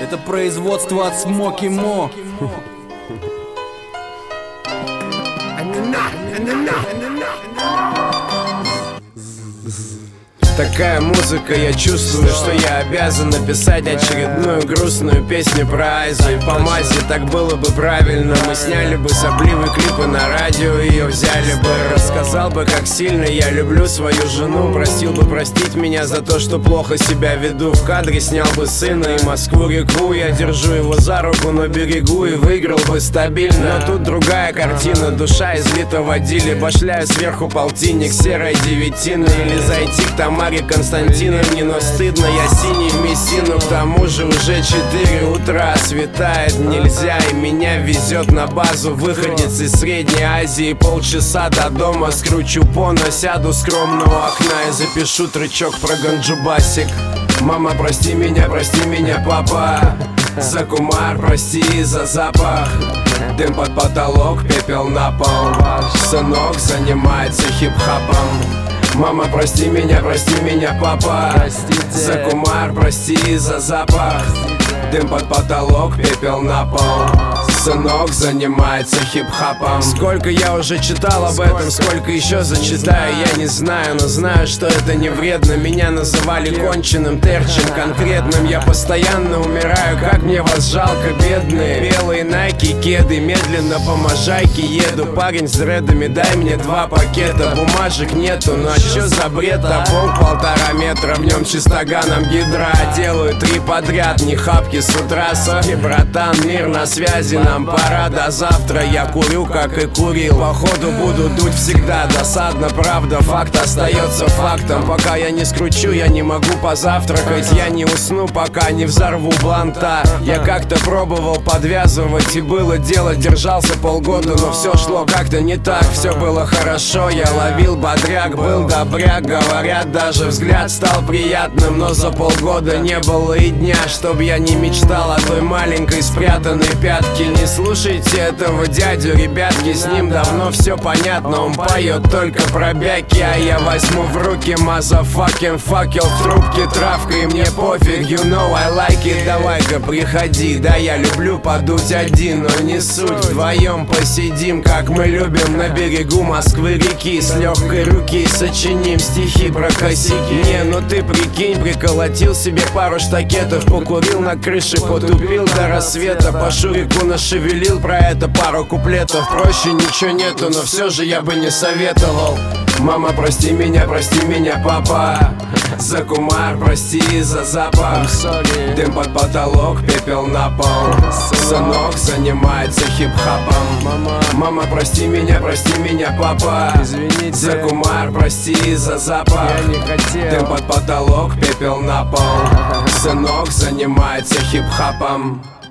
Это производство от Смоки Мо. Такая музыка, я чувствую, что я обязан написать очередную грустную песню про Айзу и по мазе. Так было бы правильно, мы сняли бы сопливые клипы на радио, ее взяли бы. Рассказал бы, как сильно я люблю свою жену, просил бы простить меня за то, что плохо себя веду. В кадре снял бы сына и Москву-реку, я держу его за руку на берегу и выиграл бы стабильно. Но тут другая картина, душа излита в водиле, башляю сверху полтинник серой девятины. Или зайти к Тамаре Константиновне, но стыдно, я синий в Мессину. К тому же уже 4 утра, светает нельзя, и меня везет на базу выходец из Средней Азии. Полчаса до дома, скручу поно, сяду скромно у окна и запишу трючок про ганджубасик. Мама, прости меня, папа, за кумар, прости за запах. Дым под потолок, пепел на пол. Сынок занимается хип-хопом. Мама, прости меня, папа, за кумар, прости за запах. Дым под потолок, пепел на пол. Сынок занимается хип-хопом. Сколько я уже читал об этом, сколько еще зачитаю, я не знаю, но знаю, что это не вредно. Меня называли конченым, терчем конкретным. Я постоянно умираю, как мне вас жалко, бедные. Белые найки, кеды, медленно по можайке еду. Парень с дредами, дай мне 2 пакета. Бумажек нету, ну а чё за бред? А пол 1,5 метра, в нем чистоганом гидра. Делаю 3 подряд, не хапки с утра. Сори, братан, мир на связи, нам пора до завтра. Я курю, как и курил, походу буду дуть всегда. Досадно, правда, факт остается фактом. Пока я не скручу, я не могу позавтракать. Я не усну, пока не взорву бланта. Я как-то пробовал подвязывать, и было дело, держался полгода, но все шло как-то не так. Все было хорошо, я ловил бодряк, был добряк. Говорят, даже взгляд стал приятным, но за полгода не было и дня, чтоб я не мечтал о той маленькой спрятанной пятке. Не слушайте этого дядю, ребятки, с ним давно все понятно. Он поет только про бяки, а я возьму в руки мазафакин факел в трубке, травка, и мне пофиг, you know I like it. Давай-ка приходи, да, я люблю подуть один, но не суть. Вдвоем посидим, как мы любим, на берегу Москвы-реки. С легкой руки сочиним стихи про косяки. Не, ну ты прикинь, приколотил себе пару штакетов, покурил на крыше, потупил до рассвета, по шурику нашевелил про это пару куплетов. Проще ничего нету, но все же я бы не советовал. Мама, прости меня, папа, за кумар, прости за запах. Дым под потолок, пепел на пол. Сынок занимается хип-хопом. Мама, прости меня, папа, извините, за кумар, прости за запах. Дым под потолок, пепел на пол. Сынок занимается хип-хопом.